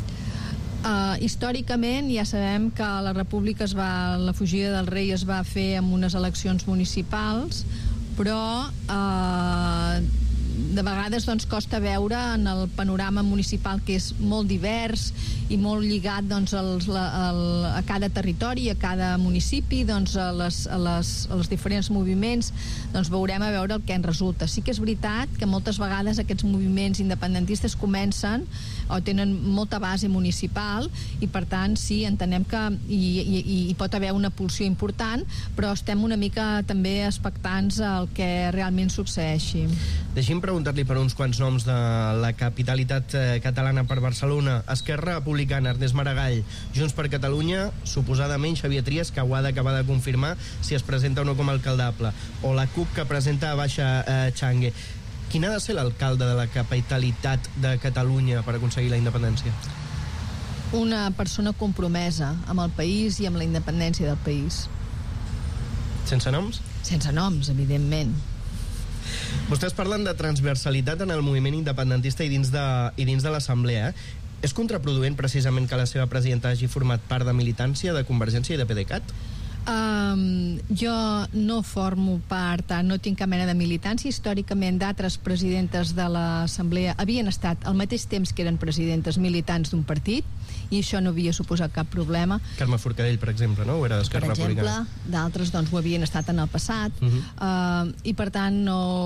Històricament ja sabem que la república la fugida del rei es va fer amb unes eleccions municipals, però de vegades costa veure en el panorama municipal, que és molt divers i molt lligat a cada territori, a cada municipi, als diferents moviments, veurem a veure el que en resulta. Sí que és veritat que moltes vegades aquests moviments independentistes comencen o tenen molta base municipal i per tant sí, entenem que hi pot haver una pulsió important, però estem una mica també expectants al que realment succeeixi. Deixi'm preguntar-li per uns quants noms de la capitalitat catalana per Barcelona. Esquerra Republicana, Ernest Maragall. Junts per Catalunya, suposadament Xavier Trias, que ho ha d'acabar de confirmar si es presenta o no com a alcaldable. O la CUP, que presenta Baixa Changue. Quin ha de ser l'alcalde de la capitalitat de Catalunya per aconseguir la independència? Una persona compromesa amb el país i amb la independència del país. Sense noms? Sense noms, evidentment. Vostès parlen de transversalitat en el moviment independentista i dins de l'Assemblea. És contraproduent precisament que la seva presidenta hagi format part de militància de Convergència i de PDeCAT? Jo no formo part, no tinc cap mena de militància. Històricament d'altres presidentes de l'Assemblea havien estat al mateix temps que eren presidentes militants d'un partit i això no havia suposat cap problema. Carme Forcadell, per exemple, no? Ho era d'Esquerra Republicana. Per exemple, d'altres ho havien estat en el passat, i per tant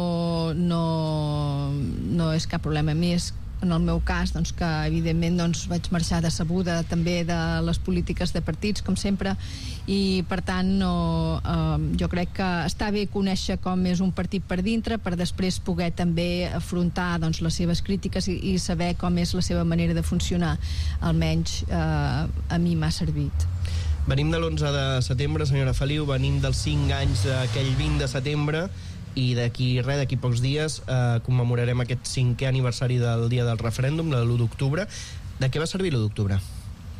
no és cap problema. A més, en el meu cas, que evidentment vaig marxar decebuda també de les polítiques de partits, com sempre, i per tant jo crec que està bé conèixer com és un partit per dintre per després poder també afrontar les seves crítiques i saber com és la seva manera de funcionar. Almenys a mi m'ha servit. Venim de l'11 de setembre, senyora Feliu, venim dels 5 anys d'aquell 20 de setembre, i d'aquí pocs dies commemorarem aquest 5è aniversari del dia del referèndum, de l'1 d'octubre. De què va servir l'1 d'octubre?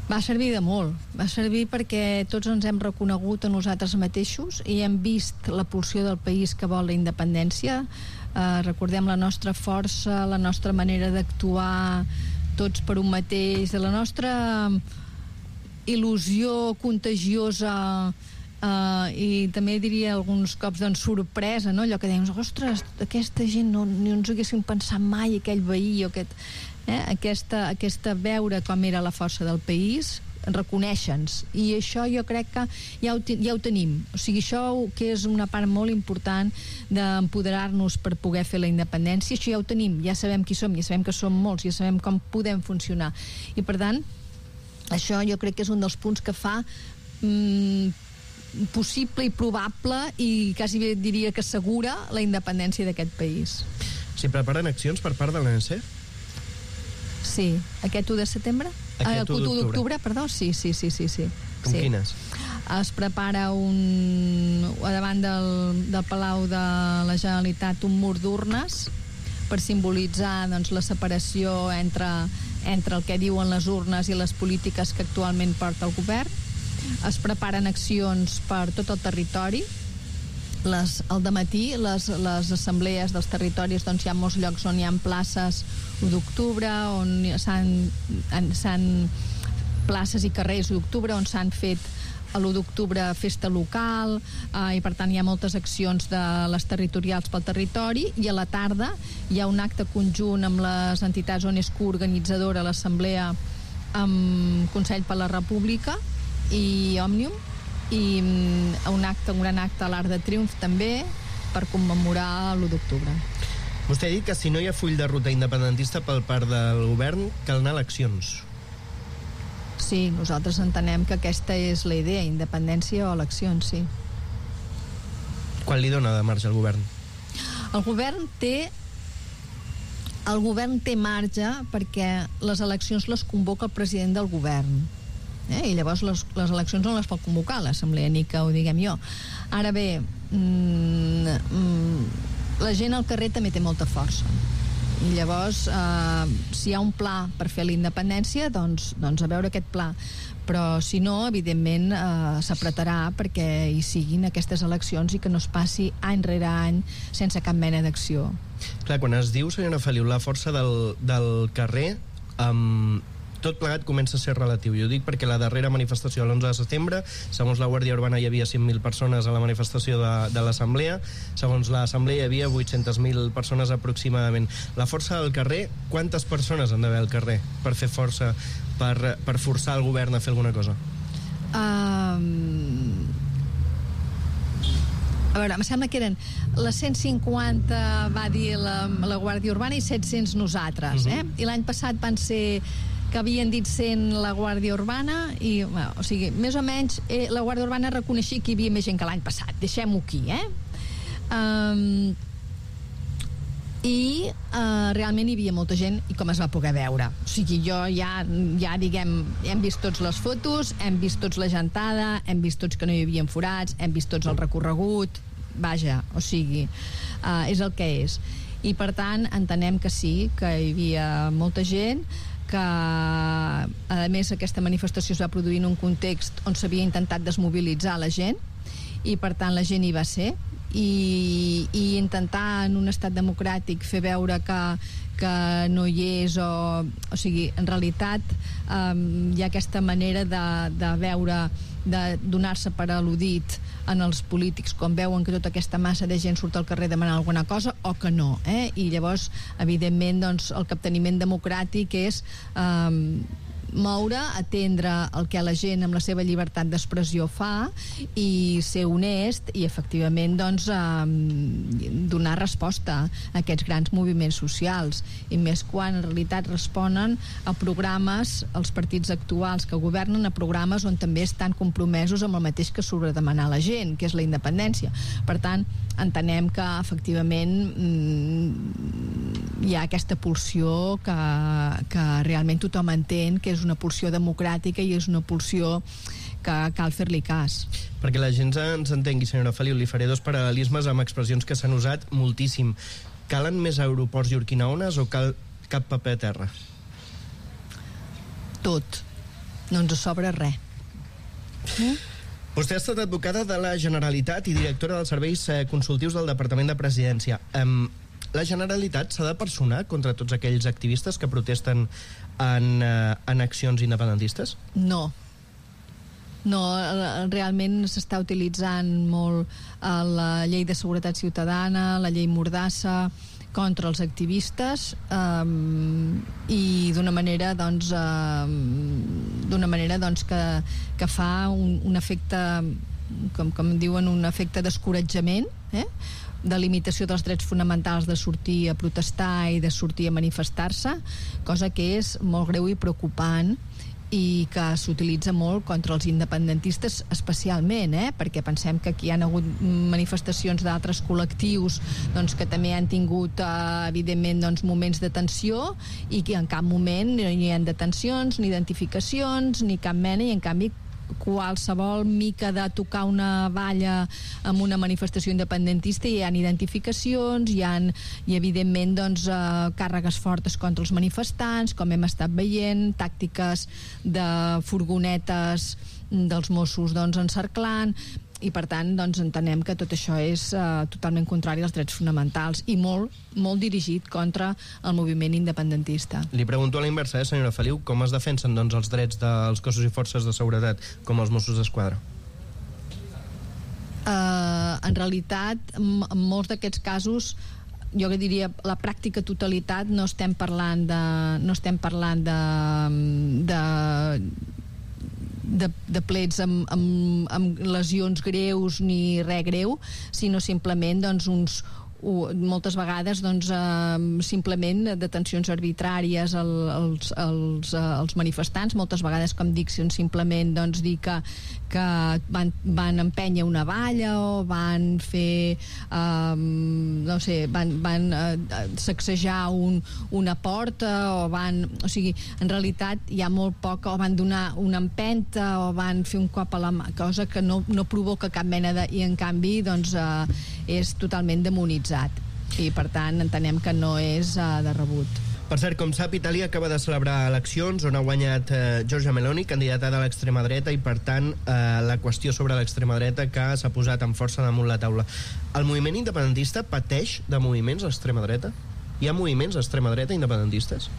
Va servir de molt. Va servir perquè tots ens hem reconegut a nosaltres mateixos i hem vist la pulsió del país que vol la independència. Recordem la nostra força, la nostra manera d'actuar tots per un mateix, la nostra il·lusió contagiosa i també diria alguns cops doncs sorpresa, no? Allò que dèiem, ostres, aquesta gent no ens haguéssim pensat mai, aquell veí o aquest... Aquesta veure com era la força del país, reconèixer-nos, i això jo crec que ja ho tenim. O sigui, això que és una part molt important d'empoderar-nos per poder fer la independència, això ja ho tenim, ja sabem qui som, ja sabem que som molts, ja sabem com podem funcionar, i per tant això jo crec que és un dels punts que fa possible i probable i quasi bé diria que assegura la independència d'aquest país. S'hi preparen accions per part de l'ANC? Sí, aquest 1 de setembre? Aquest 1 d'octubre, perdó, sí. Com quines? Es prepara davant del Palau de la Generalitat un mur d'urnes per simbolitzar doncs, la separació entre el que diuen les urnes i les polítiques que actualment porta el govern. Es preparen accions per tot el territori. Al dematí, les assemblees dels territoris, doncs hi ha molts llocs on hi ha places 1 d'octubre, on s'han places i carrers 1 d'octubre, on s'han fet a l'1 d'octubre festa local, i per tant hi ha moltes accions de les territorials pel territori, i a la tarda hi ha un acte conjunt amb les entitats UNESCO organitzadora, l'Assemblea, amb Consell per la República i Òmnium, i un gran acte a l'Arc de Triomf també per commemorar l'1 d'octubre. Vostè ha dit que si no hi ha full de ruta independentista per part del govern cal anar a eleccions. Sí, nosaltres entenem que aquesta és la idea, independència o eleccions, sí. Quan li dona de marge al govern? El govern té marge perquè les eleccions les convoca el president del govern. I llavors les eleccions no les pot convocar l'Assemblea, ni que ho diguem jo. Ara bé, la gent al carrer també té molta força, i llavors si hi ha un pla per fer la independència, doncs a veure aquest pla, però si no, evidentment s'apretarà perquè hi siguin aquestes eleccions i que no es passi any rere any sense cap mena d'acció. Clar, quan es diu, senyora Feliu, la força del carrer, tot plegat comença a ser relatiu. Jo dic perquè la darrera manifestació de l'11 de setembre, segons la Guàrdia Urbana hi havia 100.000 persones a la manifestació de l'Assemblea, segons l'Assemblea hi havia 800.000 persones aproximadament. La força del carrer, quantes persones han d'haver al carrer per fer força, per forçar el govern a fer alguna cosa? A veure, em sembla que eren les 150 va dir la Guàrdia Urbana i 700 nosaltres, i l'any passat van ser que havien dit 100 la Guàrdia Urbana i, o sigui, més o menys la Guàrdia Urbana reconeixia que hi havia més gent que l'any passat, deixem-ho aquí, i realment hi havia molta gent i com es va poder veure, o sigui, jo ja diguem, hem vist tots les fotos, hem vist tots la gentada, hem vist tots que no hi havia forats, hem vist tots el recorregut, vaja, o sigui, és el que és, i per tant entenem que sí, que hi havia molta gent, que a més aquesta manifestació es va produir en un context on s'havia intentat desmobilitzar la gent i per tant la gent hi va ser i intentar en un estat democràtic fer veure que no hi és o sigui, en realitat hi ha aquesta manera de veure, de donar-se per al·ludit en els polítics quan veuen que tota aquesta massa de gent surt al carrer a demanar alguna cosa o que no, i llavors evidentment doncs, el capteniment democràtic és moure, atendre el que la gent amb la seva llibertat d'expressió fa i ser honest i efectivament doncs, donar resposta a aquests grans moviments socials i més quan en realitat responen a programes, els partits actuals que governen, a programes on també estan compromesos amb el mateix que surt a demanar la gent, que és la independència. Per tant, entenem que efectivament hi ha aquesta pulsió que realment tothom entén que és una pulsió democràtica i és una pulsió que cal fer-li cas. Perquè la gent ens entengui, senyora Feliu, li faré dos paral·lelismes amb expressions que s'han usat moltíssim. Calen més aeroports i orquinaones o cal cap paper a terra? Tot. no ens sobra res. Vostè ha estat advocada de la Generalitat i directora dels serveis consultius del Departament de Presidència. La Generalitat s'ha de personar contra tots aquells activistes que protesten en accions independentistes? No, realment s'està utilitzant molt la llei de seguretat ciutadana, la llei Mordassa, contra els activistes i d'una manera que fa un efecte, com diuen, un efecte d'escoratjament, de limitació dels drets fonamentals de sortir a protestar i de sortir a manifestar-se, cosa que és molt greu i preocupant i que s'utilitza molt contra els independentistes especialment, perquè pensem que aquí hi ha hagut manifestacions d'altres col·lectius que també han tingut evidentment moments de tensió i que en cap moment no hi ha detencions ni identificacions ni cap mena, i en canvi qualsevol mica de tocar una valla en una manifestació independentista hi ha identificacions, i evidentment càrregues fortes contra els manifestants, com hem estat veient, tàctiques de furgonetes dels Mossos encerclant, i per tant entenem que tot això és totalment contrari als drets fonamentals i molt dirigit contra el moviment independentista. Li pregunto a la inversa, senyora Feliu, com es defensen els drets dels cossos i forces de seguretat com els Mossos d'Esquadra? En realitat, en molts d'aquests casos, jo que diria la pràctica totalitat, no estem parlant de plets amb lesions greus ni res greu, sinó simplement moltes vegades simplement detencions arbitràries als manifestants, moltes vegades, com dic, simplement dir que van empènyer una valla o van fer van sacsejar una porta o sigui, en realitat hi ha molt poc, o van donar una empenta o van fer un cop a la mà, cosa que no provoca cap mena i en canvi és totalment demonitzat i per tant entenem que no és de rebut. Per cert, com sap, Itàlia acaba de celebrar eleccions on ha guanyat Giorgia Meloni, candidata de l'extrema dreta, i per tant la qüestió sobre l'extrema dreta que s'ha posat amb força damunt la taula. El moviment independentista pateix de moviments d'extrema dreta? Hi ha moviments d'extrema dreta independentistes?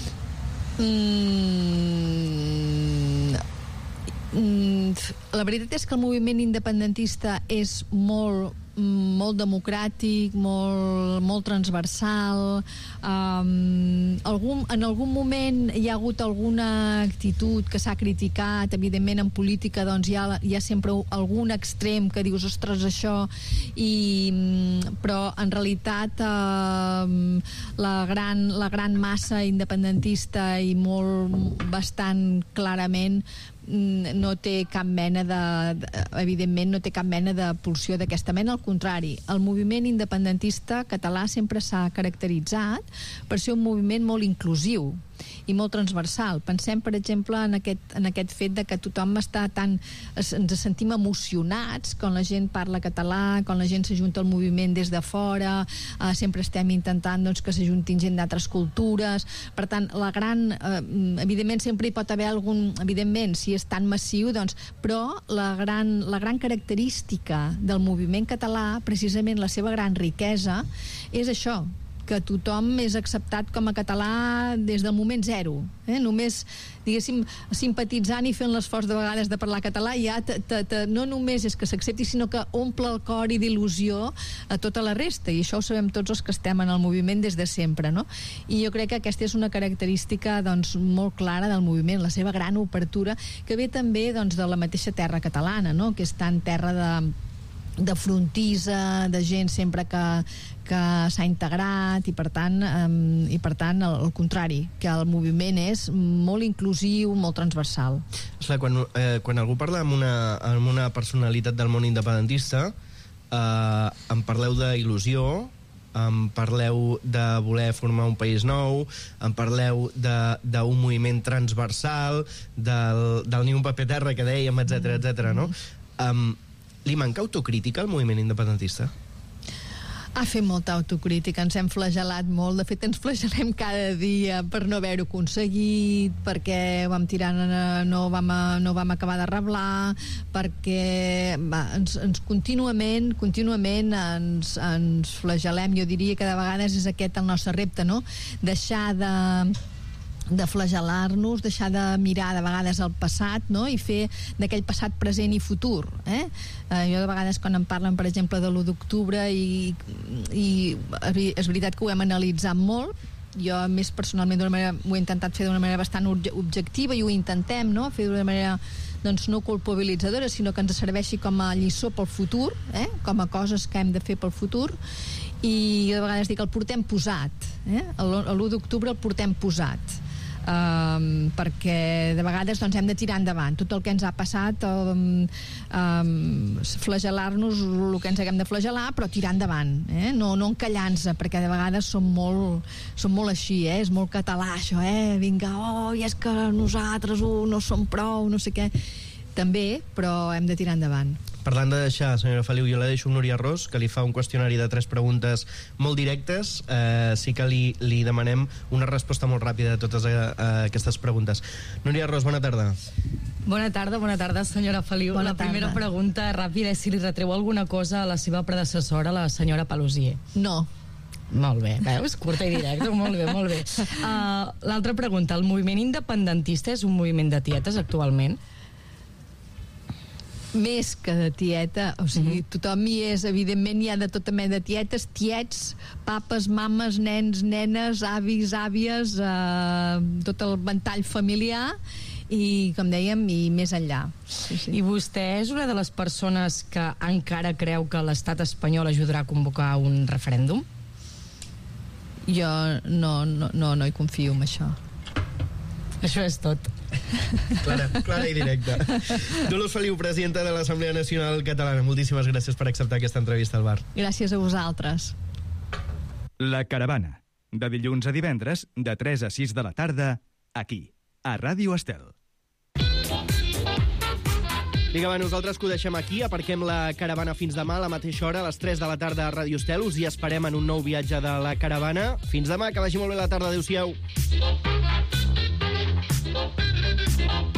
La veritat és que el moviment independentista és molt democràtic, molt transversal. En algun moment hi ha hagut alguna actitud que s'ha criticat, evidentment en política hi ha sempre algun extrem que dius, ostres, això, però en realitat la gran massa independentista i bastant clarament no té cap mena evidentment no té cap mena de pulsió d'aquesta mena, al contrari, el moviment independentista català sempre s'ha caracteritzat per ser un moviment molt inclusiu i molt transversal. Pensem, per exemple, en aquest fet de que tothom ens sentim emocionats quan la gent parla català, quan la gent s'ajunta al moviment des de fora, sempre estem intentant que s'ajuntin gent d'altres cultures. Per tant, evidentment sempre hi pot haver algun, evidentment, si és tan massiu, però la gran característica del moviment català, precisament la seva gran riquesa, és això, que tothom és acceptat com a català des del moment zero. Només, diguéssim, simpatitzant i fent l'esforç de vegades de parlar català ja no només és que s'accepti, sinó que omple el cor i d'il·lusió a tota la resta, i això ho sabem tots els que estem en el moviment des de sempre, no? I jo crec que aquesta és una característica molt clara del moviment, la seva gran obertura, que ve també de la mateixa terra catalana, no? Que és tan terra de frontissa, de gent sempre que s'ha integrat, i per tant al contrari, que el moviment és molt inclusiu, molt transversal. Esclar, quan algú parla amb una personalitat del món independentista, em parleu d'il·lusió, em parleu de voler formar un país nou, em parleu d'un moviment transversal, del ni un paper terra que dèiem, etcètera, no? Li manca autocrítica al moviment independentista? A fer molta autocrítica, ens hem flagelat molt, de fet ens flagellem cada dia per no haver-ho aconseguit, perquè vam tirar, no vam acabar de reblar, perquè ens contínuament ens flagel·lem. Jo diria que de vegades és aquest el nostre repte, no? Deixar de flagel·lar-nos, deixar de mirar de vegades el passat, no? I fer d'aquell passat present i futur, jo de vegades quan em parlen, per exemple, de l'1 d'octubre i és veritat que ho hem analitzat molt. Jo més personalment ho he intentat fer d'una manera bastant objectiva i ho intentem, no? Fer d'una manera doncs, no culpabilitzadora, sinó que ens serveixi com a lliçó pel futur, com a coses que hem de fer pel futur. I jo de vegades dic el portem posat, l'1 d'octubre el portem posat, perquè de vegades doncs, hem de tirar endavant tot el que ens ha passat, flagel·lar-nos el que ens haguem de flagel·lar, però tirar endavant, no encallar-nos, perquè de vegades som molt així, és molt català això, vinga, i és que nosaltres no som prou, no sé què, també, però hem de tirar endavant. Parlant de deixar, senyora Feliu, jo la deixo amb Núria Ros, que li fa un qüestionari de 3 preguntes molt directes. Sí que li demanem una resposta molt ràpida a totes aquestes preguntes. Núria Ros, bona tarda. Bona tarda, senyora Feliu. La primera pregunta ràpida és si li retreu alguna cosa a la seva predecessora, la senyora Paluzie. No. Molt bé, veus? Curta i directa, molt bé. L'altra pregunta, el moviment independentista és un moviment de tietes actualment? Més que de tieta, o sigui, tothom hi és, evidentment hi ha de tota mena de tietes, tiets, papes, mames, nens, nenes, avis, àvies, tot el ventall familiar i, com dèiem, i més enllà. Sí. I vostè és una de les persones que encara creu que l'estat espanyol ajudarà a convocar un referèndum? Jo no hi confio en això. Això és tot. Clara i directa. Dolors Feliu, presidenta de l'Assemblea Nacional Catalana, moltíssimes gràcies per acceptar aquesta entrevista al bar. Gràcies a vosaltres. La Caravana, de dilluns a divendres, de 3 a 6 de la tarda, aquí, a Ràdio Estel. Vinga, nosaltres que ho deixem aquí, aparquem la caravana fins demà a la mateixa hora, a les 3 de la tarda a Ràdio Estel. Us hi esperem en un nou viatge de la caravana. Fins demà, que vagi molt bé la tarda. Adéu-siau.